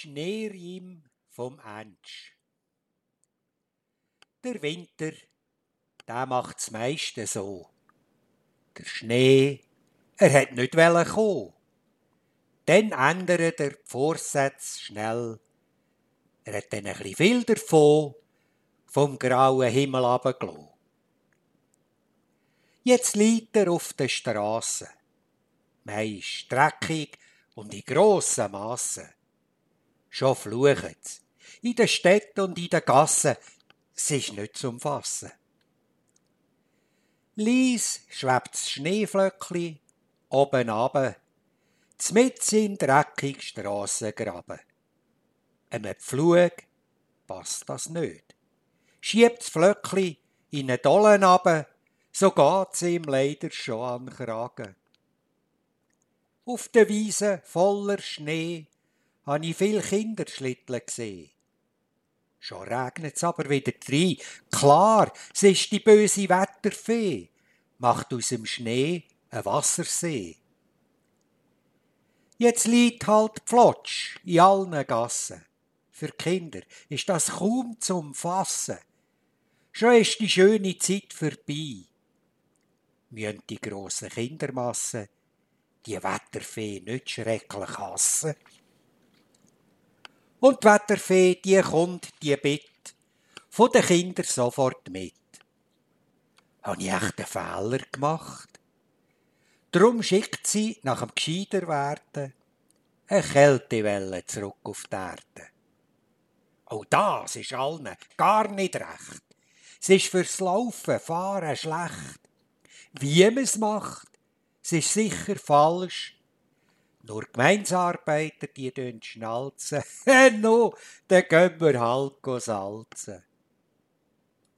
Schneereim vom Ensch. Der Winter, der macht's meiste so. Der Schnee, hat nicht kommen. Dann ändert er die Vorsätze schnell. Er hat dann ein bisschen viel davon vom grauen Himmel runtergelassen. Jetzt liegt er auf der Strasse, meist dreckig und in grossen Massen. Schon fluchet's. In den Städten und in den Gassen, es ist nicht zum Fassen. Lies schwebt das Schneeflöckli oben runter, zmitts in dreckig Strassengraben. Einem Pflug passt das nicht. Schiebt das Flöckli in einen Dollen runter, so geht's ihm leider schon an den Kragen. Auf der Wiese voller Schnee habe ich viel Kinderschlitteln gesehen. Schon regnet's aber wieder rein. Klar, es ist die böse Wetterfee, macht aus dem Schnee ein Wassersee. Jetzt liegt halt Pflotsch in allen Gassen. Für Kinder ist das kaum zum Fassen. Schon ist die schöne Zeit vorbei. Müssen die grossen Kindermassen die Wetterfee nicht schrecklich hassen? Und die Wetterfee, die kommt, die Bitte von den Kindern sofort mit. Habe ich echt einen Fehler gemacht? Drum schickt sie nach dem Gescheiterwerden eine Kältewelle zurück auf die Erde. Auch das ist allen gar nicht recht. Es ist fürs Laufen, Fahren schlecht. Wie man es macht, es ist sicher falsch. Nur Gemeinsarbeiter, die schnalzen. No, dann gehen wir halt salzen.